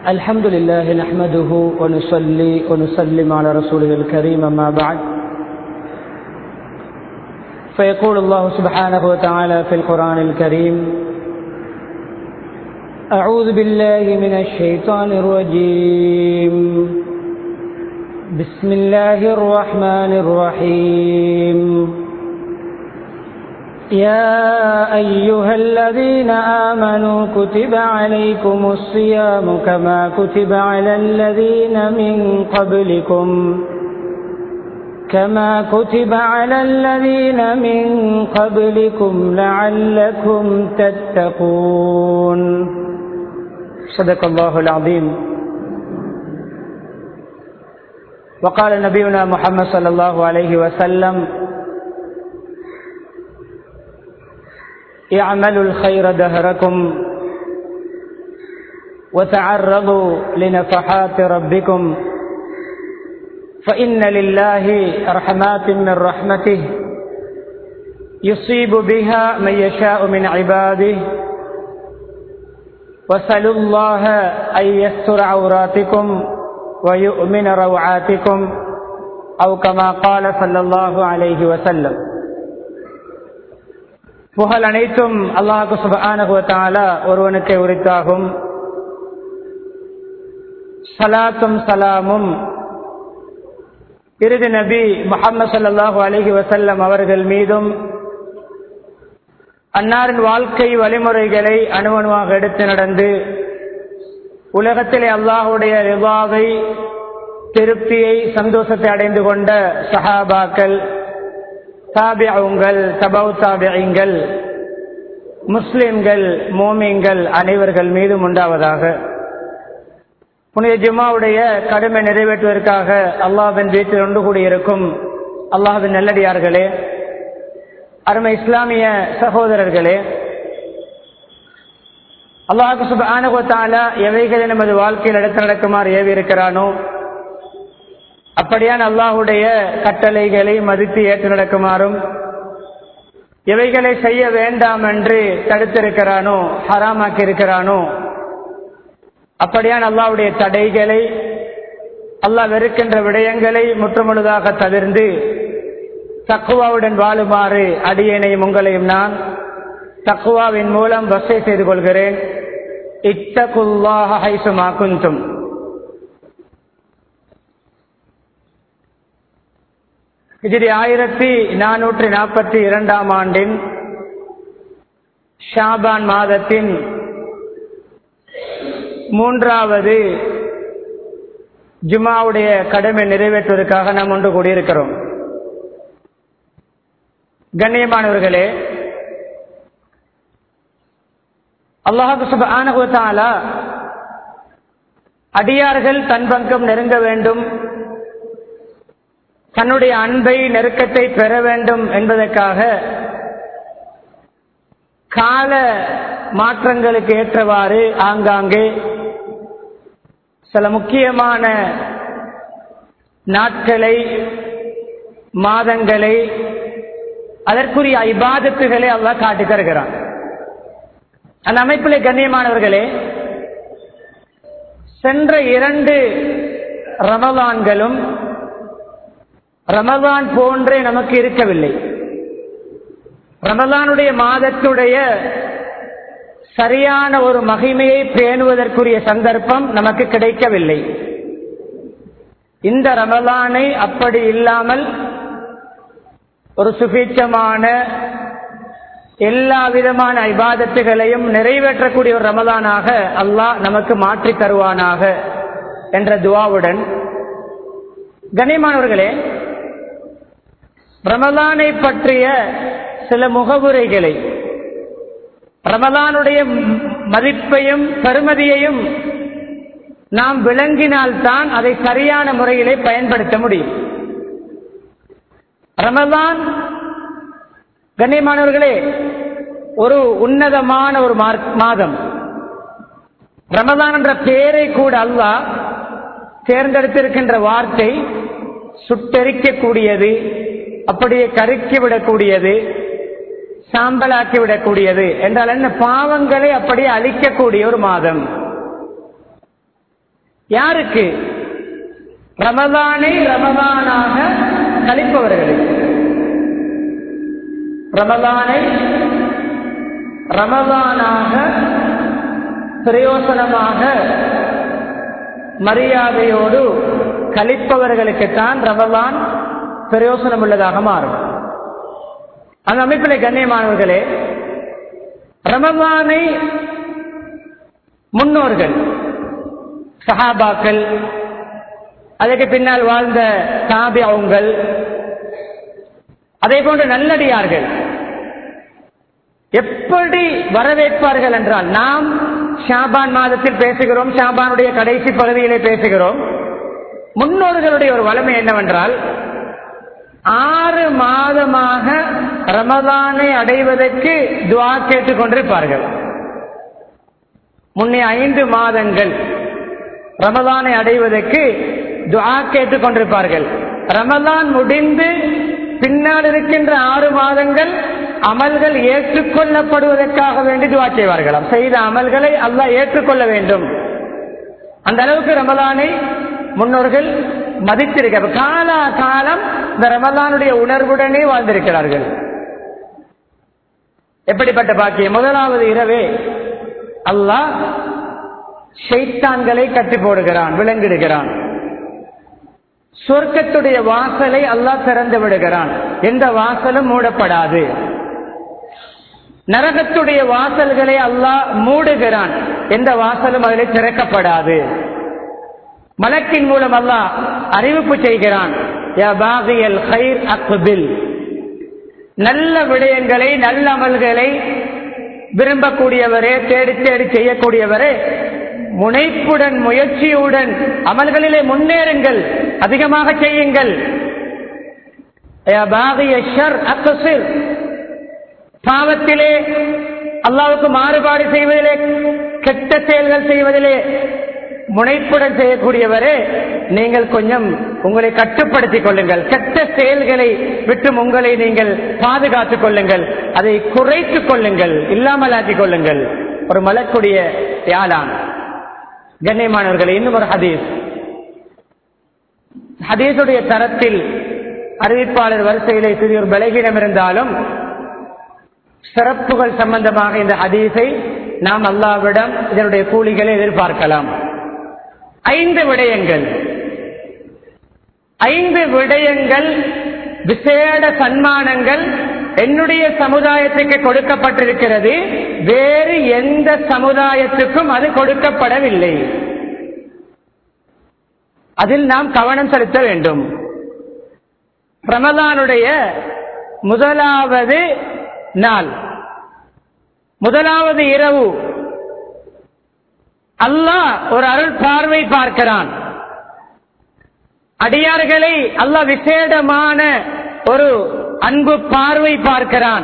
الحمد لله نحمده ونصلي ونسلم على رسوله الكريم أما بعد فيقول الله سبحانه وتعالى في القرآن الكريم أعوذ بالله من الشيطان الرجيم بسم الله الرحمن الرحيم يا أيها الذين آمنوا كتب عليكم الصيام كما كتب على الذين من قبلكم لعلكم تتقون صدق الله العظيم. وقال نبينا محمد صلى الله عليه وسلم اعملوا الخير دهركم وتعرضوا لنفحات ربكم فإن لله رحمات من رحمته يصيب بها من يشاء من عباده واسألوا الله أن يستر عوراتكم ويؤمن روعاتكم أو كما قال صلى الله عليه وسلم. புகழ் அனைத்தும் அல்லாஹ் சுப்ஹானஹு வ தஆலா ஒருவனுக்கே உரித்தாகும். ஸலாத்தும் ஸலாமும் இறுதி நபி முஹம்மது ஸல்லல்லாஹு அலைஹி வஸல்லம் அவர்கள் மீதும் அன்னாரின் வாழ்க்கை வழிமுறைகளை அணுவணுவாக எடுத்து நடந்து உலகத்திலே அல்லாஹ்வுடைய ரிதாவை, திருப்தியை, சந்தோஷத்தை அடைந்து கொண்ட சஹாபாக்கள், தாபிஊன்கள், தபவு தாபிஈன்கள், முஸ்லிம்கள், மோமின்கள் அனைவர்கள் மீதும் உண்டாவதாக. புனித ஜும்மாவுடைய கடமை நிறைவேற்றுவதற்காக அல்லாஹ்வின் வீட்டில் ஒன்று கூடியிருக்கும் அல்லாஹ்வின் நல்லடியார்களே, அருமை இஸ்லாமிய சகோதரர்களே, அல்லாஹ் சுப்ஹானஹு வ தஆலா எவைகளை நமது வாழ்க்கையில் எடுத்து நடக்குமாறு ஏவி இருக்கிறானோ அப்படியான அல்லாஹுடைய கட்டளைகளை மதித்து ஏற்று நடக்குமாறும், எவைகளை செய்ய வேண்டாம் என்று தடுத்திருக்கிறானோ, ஹராமாக்கி இருக்கிறானோ அப்படியான அல்லாஹுடைய தடைகளை, அல்லாஹ் வெறுக்கின்ற விடயங்களை முற்றுமுழுதாக தவிர்ந்து தக்வாவுடன் வாழுமாறு அடியேனையும் உங்களையும் நான் தக்வாவின் மூலம் வஸியத் செய்து கொள்கிறேன். இத்தகுல்லாஹ ஹைசுமா குன்தும். ஹிஜ்ரி 1442 ஆண்டின் ஷாபான் மாதத்தின் 3வது ஜுமாவுடைய கடமை நிறைவேற்றுவதற்காக நாம் ஒன்று கூடியிருக்கிறோம். கண்ணியமானவர்களே, அல்லாஹ் சுப்ஹானஹு வ தஆலா அடியார்கள் தன் பக்கம் நெருங்க வேண்டும், தன்னுடைய அன்பை, நெருக்கத்தை பெற வேண்டும் என்பதற்காக கால மாற்றங்களுக்கு ஏற்றவாறு ஆங்காங்கே சில முக்கியமான நாட்களை, மாதங்களை, அதற்குரிய இபாதத்துகளை அல்லாஹ் காட்டி தருகிறான். அந்த அமைப்பிலே கண்ணியமானவர்களே, சென்ற 2 ரமலான்களும் ரமலான் போன்றே நமக்கு இருக்கவில்லை. ரமலானுடைய மாதத்துடைய சரியான ஒரு மகிமையை பேணுவதற்குரிய சந்தர்ப்பம் நமக்கு கிடைக்கவில்லை. இந்த ரமலானை அப்படி இல்லாமல் ஒரு சுபீட்சமான எல்லா விதமான இபாதத்துகளையும் நிறைவேற்றக்கூடிய ஒரு ரமலானாக அல்லாஹ் நமக்கு மாற்றி தருவானாக என்ற துஆவுடன், கண்ணியமானவர்களே, ரமலானை பற்றிய சில முகவுரைகளை, ரமலானுடைய மதிப்பையும் பெருமதியையும் நாம் விளங்கினால்தான் அதை சரியான முறையிலே பயன்படுத்த முடியும். ரமலான் கண்ணியமானவர்களே ஒரு உன்னதமான ஒரு மாதம். ரமலான் என்ற பெயரை கூட அல்லாஹ் தேர்ந்தெடுத்திருக்கின்ற வார்த்தை சுட்டெரிக்கக்கூடியது, அப்படியே கருக்கிவிடக்கூடியது, சாம்பலாக்கிவிடக்கூடியது என்றால் என்ன? பாவங்களை அப்படியே அழிக்கக்கூடிய ஒரு மாதம். யாருக்கு? ரமலானை ரமலானாக கழிப்பவர்களுக்கு. ரமலானை ரமலானாக பிரயோசனமாக மரியாதையோடு கழிப்பவர்களுக்குத்தான் ரமலான் பிரயோசனம் உள்ளதாக மாறும். அந்த அமைப்பிலே கண்ணியமானவர்களே, ரமலானை முன்னோர்கள் சஹாபாக்கள், அதற்கு பின்னால் வாழ்ந்த தாபிஊன்கள், அதே போன்ற நல்லடியார்கள் எப்படி வரவேற்பார்கள் என்றால், நாம் ஷாபான் மாதத்தில் பேசுகிறோம், ஷாபானுடைய கடைசி பகுதியிலே பேசுகிறோம். முன்னோர்களுடைய ஒரு வலிமை என்னவென்றால், 6 மாதமாக ரமலானை அடைவதற்கு துஆ கேட்டுக் கொண்டிருப்பார்கள். முன்னே 5 மாதங்கள் ரமலானை அடைவதற்கு துஆ கேட்டுக் கொண்டிருப்பார்கள். ரமலான் முடிந்து பின்னால் இருக்கின்ற 6 மாதங்கள் அமல்கள் ஏற்றுக்கொள்ளப்படுவதற்காக வேண்டி துஆ செய்வார்களாம். செய்த அமல்களை அல்லாஹ் ஏற்றுக்கொள்ள வேண்டும். அந்த அளவுக்கு ரமலானை முன்னோர்கள் மதித்திருக்க காலா காலம் இந்த ரமலானுடைய உணர்வுடனே வாழ்ந்திருக்கிறார்கள். எப்படிப்பட்ட பாக்கியம்! முதலாவது இரவே அல்லாஹ் ஷைத்தான்களை கட்டி போடுகிறான், விலங்கிடுகிறான். சொர்க்கத்துடைய வாசலை அல்லாஹ் திறந்து விடுகிறான், எந்த வாசலும் மூடப்படாது. நரகத்துடைய வாசல்களை அல்லாஹ் மூடுகிறான், எந்த வாசலும் அதில் திறக்கப்படாது. மலக்கின் மூலம் அல்லாஹ் அறிவிப்பு செய்கிறான், யா பாகியல் கைர் அக்பில், நல்ல விடயங்களை நல்ல அமல்களை விரும்பக்கூடியவரே, தேடி தேடி செய்யக்கூடியவரே, முனைப்புடன் முயற்சியுடன் அமல்களிலே முன்னேறுங்கள், அதிகமாக செய்யுங்கள். யா பாகிய ஷர் அக்ஸிர், பாவத்திலே அல்லாஹ்வுக்கு மாறுபாடு செய்வதிலே, கெட்ட செயல்கள் செய்வதிலே முனைப்புடன் செய்யக்கூடியவரே, நீங்கள் கொஞ்சம் உங்களை கட்டுப்படுத்திக் கொள்ளுங்கள், கெட்ட செயல்களை விட்டு உங்களை நீங்கள் பாதுகாத்துக் கொள்ளுங்கள், அதை குறைத்துக் கொள்ளுங்கள், இல்லாமலாக்கிக் கொள்ளுங்கள். ஒரு மலக்குடைய யாழான். கண்ணியமானவர்களே, இன்னும் ஒரு ஹதீஸுடைய தரத்தில் அறிவிப்பாளர் வரிசையிலே சிறிய ஒரு பலகீனம் இருந்தாலும், சிறப்புகள் சம்பந்தமாக இந்த ஹதீஸை நாம் அல்லாஹ்விடம் இதனுடைய கூலிகளை எதிர்பார்க்கலாம். 5 விடயங்கள், 5 விடயங்கள், விசேட சன்மானங்கள் என்னுடைய சமுதாயத்துக்கு கொடுக்கப்பட்டிருக்கிறது, வேறு எந்த சமுதாயத்துக்கும் அது கொடுக்கப்படவில்லை. அதில் நாம் கவனம் செலுத்த வேண்டும். ரமலானுடைய முதலாவது நாள், முதலாவது இரவு அல்லாஹ் ஒரு அருள் பார்வை பார்க்கிறான். அடியார்களை அல்லாஹ் விசேடமான ஒரு அன்பு பார்வை பார்க்கிறான்.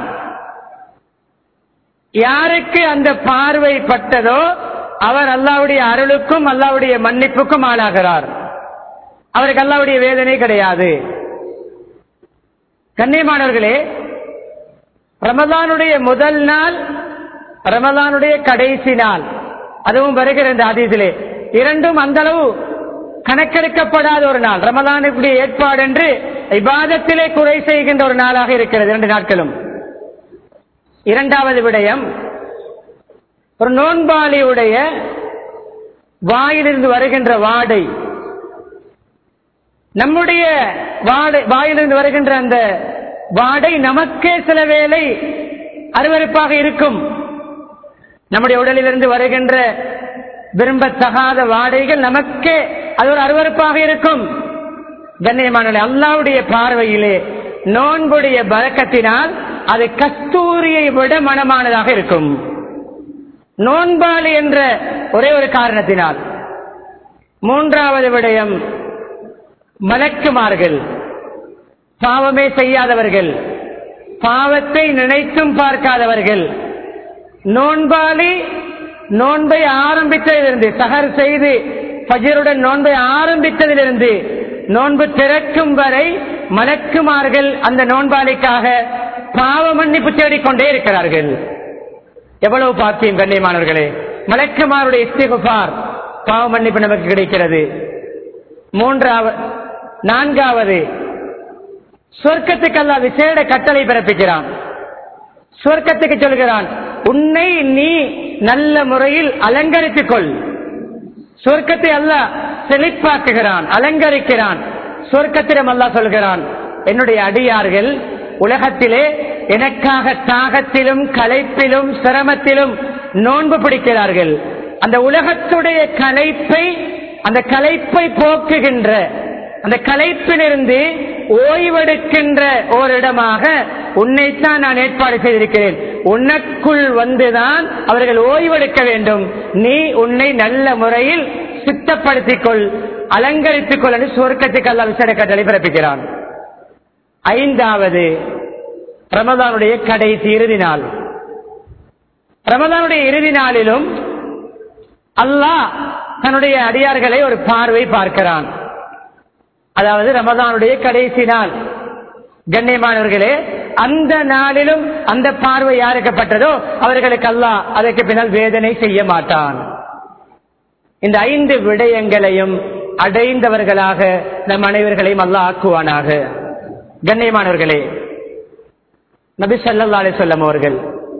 யாருக்கு அந்த பார்வை பட்டதோ அவர் அல்லாஹ்வுடைய அருளுக்கும் அல்லாஹ்வுடைய மன்னிப்புக்கும் ஆளாகிறார். அவருக்கு அல்லாஹ்வுடைய வேதனை கிடையாது. கண்ணியமானவர்களே, ரமலானுடைய முதல் நாள், ரமலானுடைய கடைசி நாள், அதுவும் வருகிற இந்த ஹதீஸிலே, இரண்டும் அந்த அளவு கணக்கெடுக்கப்படாத ஒரு நாள். ரமலானுடைய ஏற்பாடு என்று இபாதத்திலே குறை செய்கின்ற ஒரு நாளாக இருக்கிறது 2 நாட்களும். இரண்டாவது விடயம், ஒரு நோன்பாளியுடைய வாயிலிருந்து வருகின்ற வாடை, நம்முடைய வாயிலிருந்து வருகின்ற அந்த வாடை நமக்கே சில வேளை அருவருப்பாக இருக்கும். நம்முடைய உடலிலிருந்து வருகின்ற விரும்பத்தகாத வாடைகள் நமக்கே அது ஒரு அருவருப்பாக இருக்கும். கண்ணியமானவர்களே, அல்லாஹ்வுடைய பார்வையிலே நோன்புடைய பரக்கத்தினால் அது கஸ்தூரியை விட மனமானதாக இருக்கும். நோன்பாளி என்ற ஒரே ஒரு காரணத்தினால். மூன்றாவது விடயம், மலக்குமார்கள், பாவமே செய்யாதவர்கள், பாவத்தை நினைத்தும் பார்க்காதவர்கள். நோன்பாளி நோன்பை ஆரம்பித்ததிலிருந்து, சஹர் செய்து ஃபஜ்ருடன் நோன்பை ஆரம்பித்ததிலிருந்து நோன்பு திறக்கும் வரை மலக்குமார்கள் அந்த நோன்பாளிக்காக பாவ மன்னிப்பு தேடிக்கொண்டே இருக்கிறார்கள். எவ்வளவு பாக்கியம் கண்ணியமானவர்களே! மலக்குமாருடைய இஸ்திக்ஃபார், பாவ மன்னிப்பு நமக்கு கிடைக்கிறது. நான்காவது, சொர்க்கத்துக்கு அல்லாஹ் விசேட கட்டளை பிறப்பிக்கிறான். சொர்க்கத்துக்கு சொல்கிறான், உன்னை நீ நல்ல முறையில் அலங்கரித்துக் கொள். சொர்க்கத்தை அல்லாஹ் செழிப்பாக்குகிறான், அலங்கரிக்கிறான். சொர்க்கத்திடம் அல்லாஹ் சொல்கிறான், என்னுடைய அடியார்கள் உலகத்திலே எனக்காக தாகத்திலும் களைப்பிலும் சிரமத்திலும் நோன்பு பிடிக்கிறார்கள். அந்த உலகத்துடைய அந்த களைப்பை போக்குகின்ற, அந்த களைப்பிலிருந்து ஓய்வெடுக்கின்ற ஓரிடமாக உன்னைத்தான் நான் ஏற்பாடு செய்திருக்கிறேன். உனக்குள் வந்துதான் அவர்கள் ஓய்வெடுக்க வேண்டும். நீ உன்னை நல்ல முறையில் சுத்தப்படுத்திக் கொள், அலங்கரித்துக் கொள் என்று சொர்க்கத்துக்கு அல்லாஹ் விசேட கட்டளை பிறப்பிக்கிறான். ஐந்தாவது, ரமதானுடைய கடைசி இறுதி நாள். ரமதானுடைய இறுதி நாளிலும் அல்லாஹ் தன்னுடைய அடியார்களை ஒரு பார்வை பார்க்கிறான். அதாவது ரமதானுடைய கடைசி நாள். கண்ணியமானவர்களே, அந்த நாளிலும் அந்த பார்வை யாருக்கப்பட்டதோ அவர்களுக்கு அல்லாஹ் அதற்கு பின்னால் வேதனை செய்ய மாட்டான். இந்த 5 விடயங்களையும் அடைந்தவர்களாக நம் அனைவர்களையும் அல்லாஹ் ஆக்குவானாக. கண்ணியமானவர்களே, நபி ஸல்லல்லாஹு அலைஹி வஸல்லம் அவர்கள்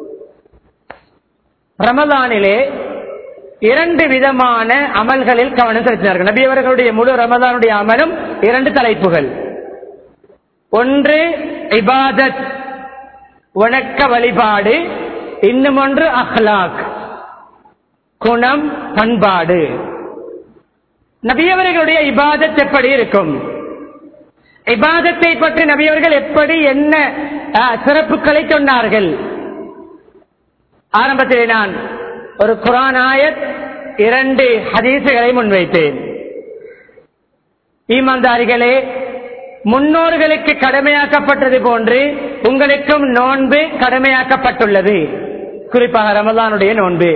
ரமதானிலே 2 விதமான அமல்களில் கவனம் செலுத்தினார்கள். நபி அவர்களுடைய முழு ரமதானுடைய அமலும் 2 தலைப்புகள். ஒன்று இபாதத், வணக்க வழிபாடு. இன்னும் ஒன்று அஹ்லாக், குணம், பண்பாடு. நபி அவர்களுடைய இபாதத் எப்படி இருக்கும்? இபாதத்தை பற்றி நபி அவர்கள் எப்படி என்ன சிறப்புகளை சொன்னார்கள்? ஆரம்பத்தில் நான் ஒரு குர்ஆன் ஆயத், 2 ஹதீசுகளை முன்வைத்தேன். ஈமான்தாரிகளே, முன்னோர்களுக்கு கடமையாக்கப்பட்டது போன்று உங்களுக்கும் நோன்பு கடமையாக்கப்பட்டுள்ளது. குறிப்பாக ரமலானுடைய நோன்பு.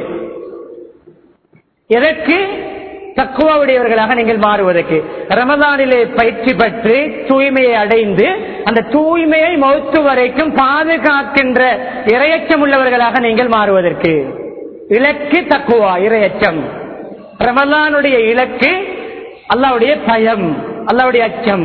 எதற்கு? தக்வாவுடையவர்களாக நீங்கள் மாறுவதற்கு. ரமதானிலே பயிற்சி பெற்று தூய்மையை அடைந்து அந்த தூய்மையை மௌத்து வரைக்கும் பாதுகாக்கின்ற இரையச்சம் உள்ளவர்களாக நீங்கள் மாறுவதற்கு. இலக்கு தக்குவா, இரையச்சம். ரமலானுடைய இலக்கு அல்லாஹ்வுடைய பயம், அல்லாஹ்வுடைய அச்சம்.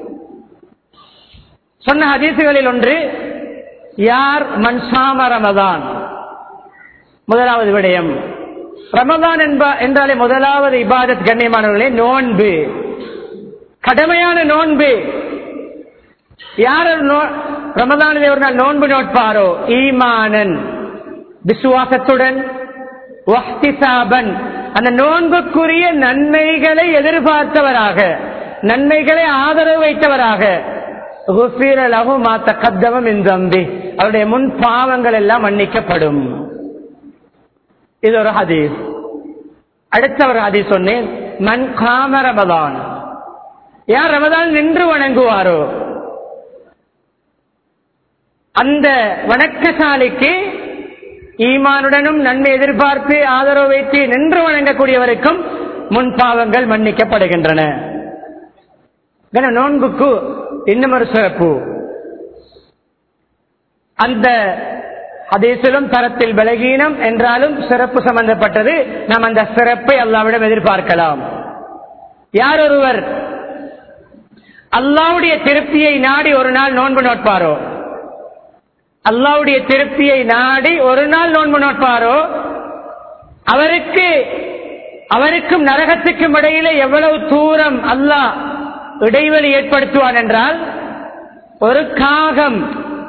சொன்ன ஹதீசுகளில் ஒன்று, யார் மன்சாம ரமதான். முதலாவது விடயம், ரமதான் என்றாலே முதலாவது இபாதத் கண்ணியமானவர்களே நோன்பு, கடமையான நோன்பு. யார் ரமதானிலே ஒரு நாள் நோன்பு நோட்பாரோ, ஈமானன், விசுவாசத்துடன், வஹ்திசாபன், அந்த நோன்புக்குரிய நன்மைகளை எதிர்பார்த்தவராக, நன்மைகளை ஆதரவு வைத்தவராக, அவருடைய முன் பாவங்கள் எல்லாம் மன்னிக்கப்படும். இது ஒரு ஹதீஸ். அடுத்த ஒரு ஹதீஸ் சொன்னேன், மன் காம ரமதான், யார் ரமதான் நின்று வணங்குவாரோ அந்த வணக்கசாலிக்கு ஈமானுடனும் நன்மை எதிர்பார்த்து ஆதரவு வைத்து நின்று வணங்கக்கூடியவருக்கும் முன் பாவங்கள் மன்னிக்கப்படுகின்றன. நோன்புக்கு இன்னும் ஒரு சிறப்பு. அந்த ஹதீஸிலும் தரத்தில் பலகீனம் என்றாலும் சிறப்பு சம்பந்தப்பட்டது. நாம் அந்த சிறப்பை அல்லாஹ்விடம் எதிர்பார்க்கலாம். யார் ஒருவர் அல்லாஹ்வுடைய திருப்தியை நாடி ஒரு நாள் நோன்பு நோட்பாரோ, அல்லாஹ்வுடைய திருப்தியை நாடி ஒரு நாள் நோன்பு நோட்பாரோ, அவருக்கும் நரகத்துக்கும் இடையிலே எவ்வளவு தூரம் அல்லாஹ் இடைவெளி ஏற்படுத்துவான் என்றால், ஒரு காகம்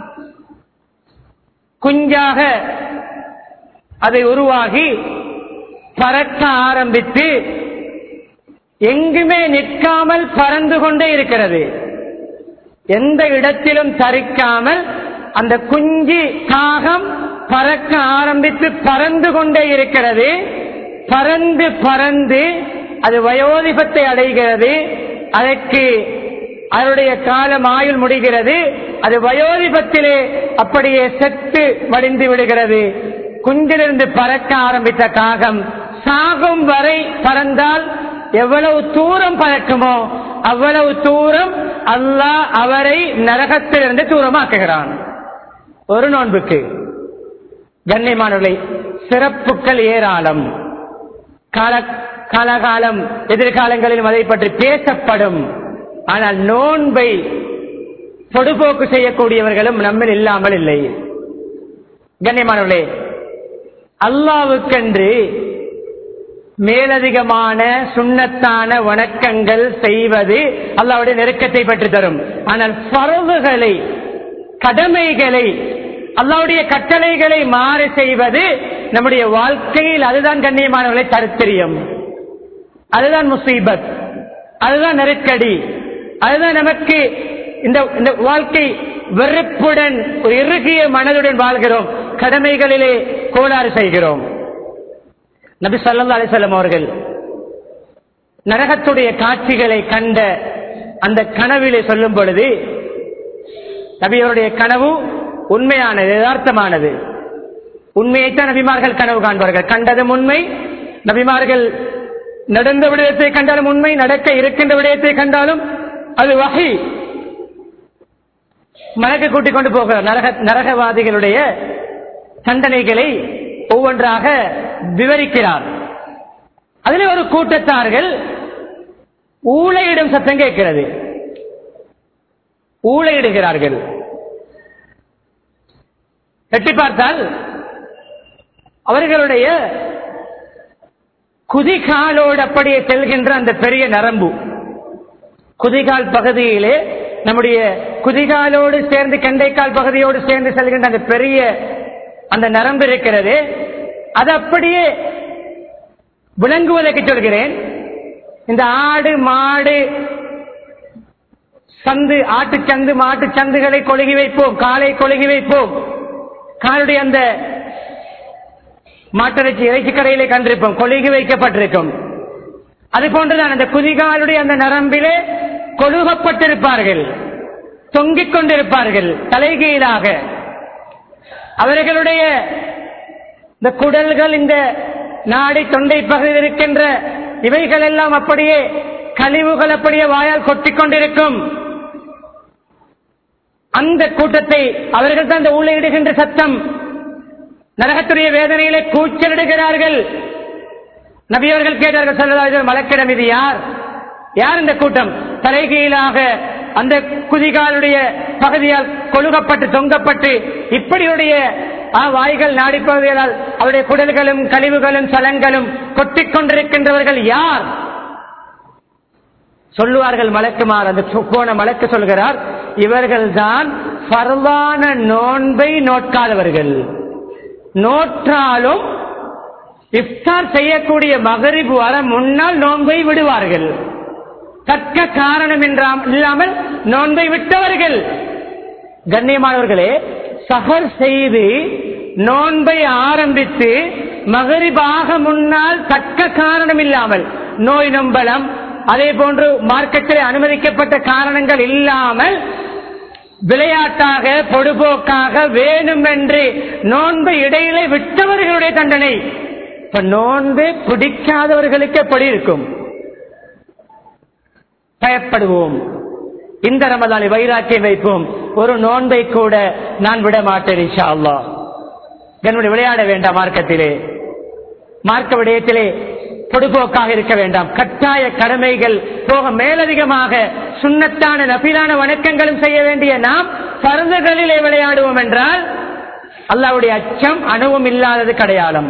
குஞ்சாக அதை உருவாகி பறக்க ஆரம்பித்து எங்குமே நிற்காமல் பறந்து கொண்டே இருக்கிறது. எந்த இடத்திலும் தரிக்காமல் அந்த குஞ்சு காகம் பறக்க ஆரம்பித்து பறந்து கொண்டே இருக்கிறது. பறந்து பறந்து அது வயோதிபத்தை அடைகிறது. அதற்கு அதனுடைய காலம் ஆயுள் முடிகிறது. அது வயோதிபத்திலே அப்படியே செத்து வடிந்து விடுகிறது. குஞ்சிலிருந்து பறக்க ஆரம்பித்த காகம் சாகும் வரை பறந்தால் எவ்வளவு தூரம் பறக்குமோ அவ்வளவு தூரம் அல்லாஹ் அவரை நரகத்திலிருந்து தூரமாக்குகிறான். ஒரு நோன்புக்கு கண்ணியமானவர்களை சிறப்புகள் ஏராளம். காலகாலம் எதிர்காலங்களிலும் அதை பற்றி பேசப்படும். ஆனால் நோன்பை பொடுபோக்கு செய்யக்கூடியவர்களும் நம்மில் இல்லாமல் இல்லை. கண்ணியமானவர்களே, அல்லாஹ்வுக்கென்று மேலதிகமான சுன்னத்தான வணக்கங்கள் செய்வது அல்லாஹ்வுடைய நெருக்கத்தை பெற்று தரும். ஆனால் ஃபர்துகளை, கடமைகளை, அல்லாஹ்வுடைய கட்டளைகளை மாறு செய்வது நம்முடைய வாழ்க்கையில் அதுதான் கண்ணியமானவர்களை தரித்திரியம், அதுதான் முசீபத், அதுதான் நெருக்கடி, அதுதான் நமக்கு இந்த வாழ்க்கை வெறுப்புடன் ஒரு இறுகிய மனதுடன் வாழ்கிறோம், கடமைகளிலே கோளாறு செய்கிறோம். நபி ஸல்லல்லாஹு அலைஹி வஸல்லம் அவர்கள் நரகத்துடைய காட்சிகளை கண்ட அந்த கனவிலே சொல்லும் பொழுது, நபியவருடைய கனவு உண்மையானது, யதார்த்தமானது. உண்மையைத்தான் நபிமார்கள் கனவு காண்பார்கள். கண்டதும் உண்மை. நபிமார்கள் நடந்த விடயத்தை கண்டாலும் உண்மை, நடக்க இருக்கின்ற விடயத்தை கண்டாலும் அது வஹி. மலக்கு கூட்டிக் கொண்டு போகிறார். நரகவாதிகளுடைய தண்டனைகளை ஒவ்வொன்றாக விவரிக்கிறார். அதில் ஒரு கூட்டத்தார்கள் ஊளையிடும் சத்தம் கேட்கிறது, ஊளையிடுகிறார்கள். எட்டி பார்த்தால் அவர்களுடைய குதிகாலோடு அப்படியே செல்கின்ற அந்த பெரிய நரம்பு, குதிகால் பகுதியிலே நம்முடைய குதிகாலோடு சேர்ந்து கண்டைக்கால் பகுதியோடு சேர்ந்து செல்கின்ற அந்த பெரிய அந்த நரம்பு இருக்கிறது. அது அப்படியே விளங்குவதற்கு சொல்கிறேன். இந்த ஆடு மாடு சந்து, ஆட்டுச்சந்து மாட்டு சந்துகளை கொழுகி வைப்போம், காலை கொழுகி வைப்போம், காலுடைய அந்த மாட்டிறைச்சி இறைச்சி கடையிலே கண்டிருப்போம், கொழுகி வைக்கப்பட்டிருக்கும். அது போன்றுதான் அந்த குதிகாலுடைய அந்த நரம்பிலே கொழுகப்பட்டிருப்பார்கள், தொங்கிக் கொண்டிருப்பார்கள் தலைகீழாக. அவர்களுடைய இந்த குடல்கள், இந்த நாடி தொண்டை பகுதியில் இருக்கின்ற இவைகள் எல்லாம் அப்படியே கழிவுகள் அப்படியே வாயால் கொட்டிக் கொண்டிருக்கும். அந்த கூட்டத்தை அவர்கள் தான் இந்த ஊழையிடுகின்ற சத்தம், நரகத்துடைய வேதனையிலே கூச்சலிடுகிறார்கள். நபி அவர்கள் கேட்டார்கள், ஸல்லல்லாஹு அலைஹி வஸல்லம், மலக்கிடம் இது யார்? யார் இந்த கூட்டம்? தலைகீழாக அந்த குதிகாலுடைய பகுதியால் கொழுகப்பட்டு தொங்கப்பட்டு இப்படியுடைய வாய்கள் நாடிப்பகுதிகளால் அவருடைய குடல்களும் கழிவுகளும் சலங்களும் கொட்டிக் கொண்டிருக்கின்றவர்கள் யார்? சொல்லுவார்கள் மலக்குமார். அந்த போன மலக்கு சொல்கிறார், இவர்கள் தான் ஃபர்தான நோன்பை நோட்காதவர்கள். நோற்றாலும் இஃப்தார் செய்யக்கூடிய மகரிப் வர முன்னால் நோன்பை விடுவார்கள். தக்க காரணம் இல்லாமல் நோன்பை விட்டவர்கள். கண்ணியமானவர்களே, சஹர் செய்து நோன்பை ஆரம்பித்து மகரிபாக முன்னால் தக்க காரணம் இல்லாமல், நோய் நொம்பலம், அதே போன்று மார்க்கத்திலே அனுமதிக்கப்பட்ட காரணங்கள் இல்லாமல் விளையாட்டாக பொடுபோக்காக வேணுமென்று நோன்பை இடையிலே விட்டவர்களுடைய தண்டனை. இப்ப நோன்பு பிடிக்காதவர்களுக்கு எப்படி இருக்கும்? பயப்படுவோம். இந்த ரமதானை வைராக்கியம் வைப்போம். ஒரு நோன்பை கூட நான் விட மாட்டேன் இன்ஷா அல்லாஹ். என்னுடைய விளையாட வேண்டாம், மார்க்கத்திலே மார்க்க விடயத்திலே பொடுபோக்காக இருக்க வேண்டாம். கட்டாய கடமைகள் போக மேலதிகமாக சுன்னத்தான நபிலான வணக்கங்களும் செய்ய வேண்டிய நாம் பருந்துகளிலே விளையாடுவோம் என்றால் அல்லாஹ்வுடைய அச்சம் அணுவும் இல்லாதது கடையாளம்.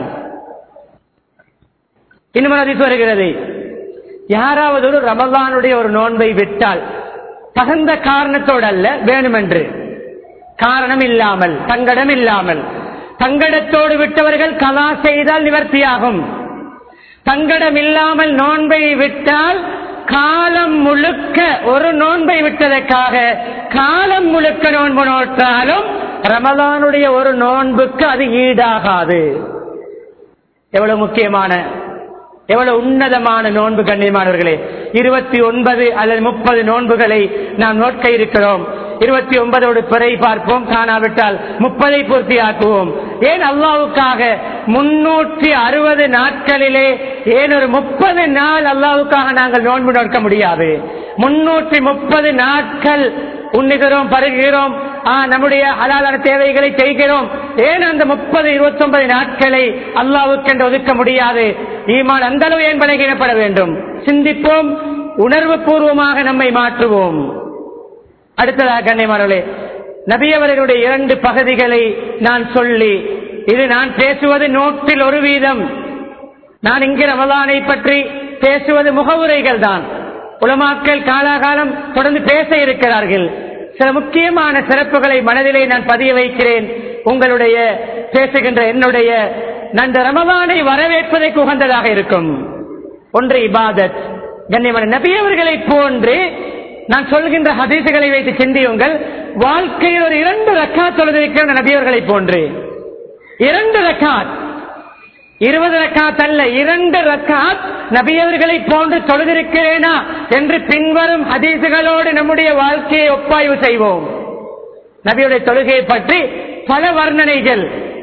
இன்னும் ஹதீஸ் வருகிறது, யாராவது ஒரு ரமலானுடைய ஒரு நோன்பை விட்டால் தகுந்த காரணத்தோடு அல்ல, வேணுமென்று காரணம் இல்லாமல், சங்கடம் இல்லாமல், சங்கடத்தோடு விட்டவர்கள் கலா செய்தால் நிவர்த்தியாகும். சங்கடம் இல்லாமல் நோன்பை விட்டால் காலம் முழுக்க ஒரு நோன்பை விட்டதற்காக காலம் முழுக்க நோன்பு நோற்றாலும் ரமலானுடைய ஒரு நோன்புக்கு அது ஈடாகாது. எவ்வளவு முக்கியமான, எவ்வளவு உன்னதமான நோன்பு கண்ணியமானவர்களே. 29 அல்லது 30 நோன்புகளை நாம் நோட்க இருக்கிறோம். 29 பிறை பார்ப்போம், காணாவிட்டால் 30 பூர்த்தியாக்குவோம். ஏன் அல்லாஹ்வுக்காக 360 நாட்களிலே ஏன் ஒரு 30 நாள் அல்லாஹ்வுக்காக நாங்கள் நோன்பு நோக்க முடியாது? 330 நாட்கள் உண்ணுகிறோம், பருகிறோம், நம்முடைய ஹலாலான தேவைகளை செய்கிறோம். ஏன் அந்த 30-29 நாட்களை அல்லாஹ்வுக்கென்று ஒதுக்க முடியாது? ஈமான் அந்த அளவு ஏன் பலகீனப்பட வேண்டும்? சிந்திப்போம், உணர்வு பூர்வமாக நம்மை மாற்றுவோம். அடுத்ததாக கண்ணியமானவர்களே, நபி அவர்களுடைய 2 பகுதிகளை நான் சொல்லி, இது நான் பேசுவது 100%. நான் இங்கு ரமலானை பற்றி பேசுவது முகவுரைகள் தான். உலமாக்கள் காலாகாலம் தொடர்ந்து பேச இருக்கிறார்கள். சில முக்கியமான சிறப்புகளை மனதிலே நான் பதிய வைக்கிறேன். உங்களுடைய பேசுகின்ற என்னுடைய நன்ற ரமலானை வரவேற்பதற்கு உகந்ததாக இருக்கும். ஒன்று இபாதத். கண்ணியமான நபி அவர்களை போன்று நான் சொல்கின்ற ஹதீசுகளை வைத்து சிந்தியுங்கள். வாழ்க்கையில் ஒரு 2 ரக்காத் தொழுதிருக்கிற நபி அவர்களை போன்று 2 ரக்காத், 20 ரக்காத் அல்ல, 2 ரக்காத் நபி அவர்களை போன்று தொழுதிருக்கிறேனா என்று பின்வரும் ஹதீசுகளோடு நம்முடைய வாழ்க்கையை ஒப்பாய்வு செய்வோம். நபியுடைய தொழுகையை பற்றி பல வர்ணனைகள்.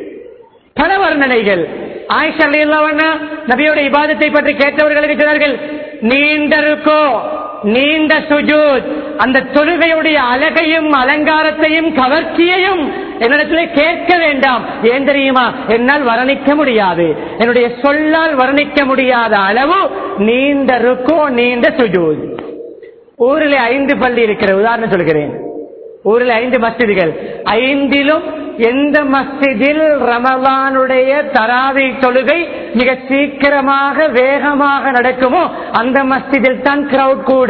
ஆயிஷா ரலியல்லாஹு அன்ஹா நபியுடைய இபாதத்தை பற்றி கேட்டவர்களுக்கு சொன்னார்கள், நீண்ட ருக்கூ, நீண்ட சுஜூத், அந்த தொழுகையுடைய அழகையும் அலங்காரத்தையும் கவர்ச்சியையும் என்னிடத்திலே கேட்க வேண்டாம். ஏன் தெரியுமா? என்னால் வர்ணிக்க முடியாது, என்னுடைய சொல்லால் வர்ணிக்க முடியாத அளவு நீண்ட ருக்கூ, நீண்ட சுஜூத். ஊரில் 5 பள்ளி இருக்கிற உதாரணம் சொல்கிறேன். ஊரில் 5 மஸ்ஜிதுகள், 5லும் எந்த மஸ்ஜிதில் ரமலானுடைய தராவி தொழுகை மிக சீக்கிரமாக வேகமாக நடக்குமோ அந்த மஸ்ஜிதில் தான் கிரவுட் கூட.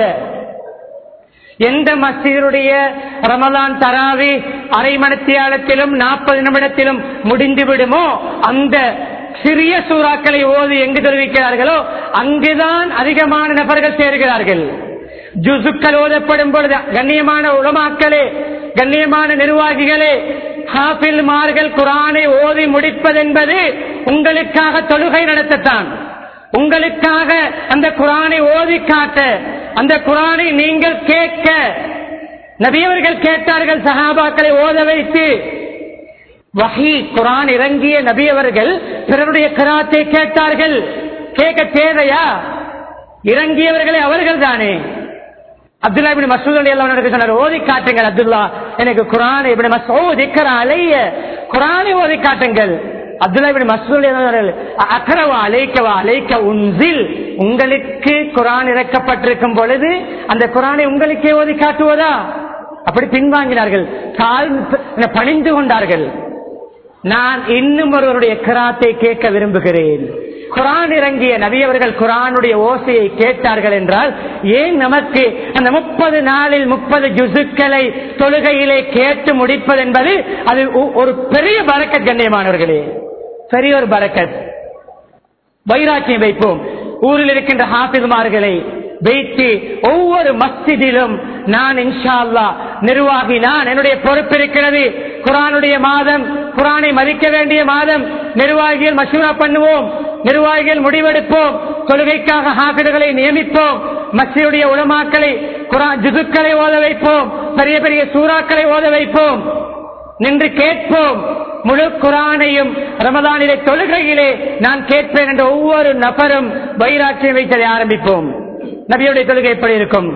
எந்த மஸ்ஜிதுடைய ரமலான் தராவி அரை மணித்தியாலத்திலும் 40 நிமிடத்திலும் முடிந்து விடுமோ அந்த சிறிய சூறாக்களை ஓதி எங்கு தெரிவிக்கிறார்களோ அங்குதான் அதிகமான நபர்கள் சேர்கிறார்கள். ஜுசுக்கள் ஓதப்படும் பொழுது கண்ணியமான உலமாக்களே, கண்ணியமான நிர்வாகிகளே, ஹாஃபில்மார்கள் குர்ஆனை ஓதி முடிப்பதென்பது உங்களுக்காக தொழுகை நடத்தத்தான், உங்களுக்காக அந்த குர்ஆனை ஓதி காட்ட, அந்த குர்ஆனை நீங்கள் கேட்க. நபியவர்கள் கேட்டார்கள் சஹாபாக்களை ஓத வைத்து. வஹீ குர்ஆன் இறங்கிய நபியவர்கள் பிறருடைய கிராத்தை கேட்டார்கள். கேட்க தேவையா? இறங்கியவர்களே அவர்கள் தானே. அப்துல்லா இப்னு மஸ்ஊத் ரலியல்லாஹு அன்ஹு சொன்னார், ஓதி காட்டுங்கள் அப்துல்லா, எனக்கு குர்ஆனை இப்னு மஸ்ஊத் இக்ரா அலைய, குர்ஆனை ஓதி காட்டுங்கள். அப்துல்லா இப்னு மஸ்ஊத் ரலியல்லாஹு அன்ஹு, அக்ரா அலைக வ அலைக உன்சில், உங்களுக்கு குர்ஆன் இறக்கப்பட்டிருக்கும் பொழுது அந்த குர்ஆனை உங்களுக்கே ஓதி காட்டுவதா? அப்படி பின்வாங்கினார்கள், பணிந்து கொண்டார்கள். நான் இன்னும் ஒருவருடைய கிராத்தை கேட்க விரும்புகிறேன். குர்ஆன் இறங்கிய நபியவர்கள் குர்ஆனுடைய ஓசையை கேட்டார்கள் என்றால் ஏன் நமக்கு அந்த 30 நாளில் 30 ஜுசுக்களை தொழுகையிலே கேட்டு முடிப்பது என்பது அது ஒரு பெரிய பரக்கத். கண்ணியமானவர்களே, பெரிய ஒரு பரக்கத். வைராக்கியம் வைப்போம். ஊரில் இருக்கின்ற ஹாஃபிஸ்மார்களை வைத்து ஒவ்வொரு மஸ்ஜிதிலும் நான் இன்ஷா அல்லாஹ் நிர்வாகி, நான் என்னுடைய பொறுப்பு இருக்கிறது. குர்ஆனுடைய மாதம், குர்ஆனை மதிக்க வேண்டிய மாதம், நிர்வாகிகள் மஷூரா பண்ணுவோம், நிர்வாகிகள் முடிவெடுப்போம், தொழுகைக்காக ஹாஃபிதுகளை நியமிப்போம், மஸ்ஜிதுடைய உலமாக்களை குர்ஆன் ஜுசுக்களை ஓத வைப்போம், பெரிய பெரிய சூறாக்களை ஓத வைப்போம், நின்று கேட்போம். முழு குர்ஆனையும் ரமலானிலே தொழுகையிலே நான் கேட்பேன் என்ற ஒவ்வொரு நபரும் வைராக்கியம் வைத்ததை ஆரம்பிப்போம். நபியுடைய தொழுகை எப்படி இருக்கும்?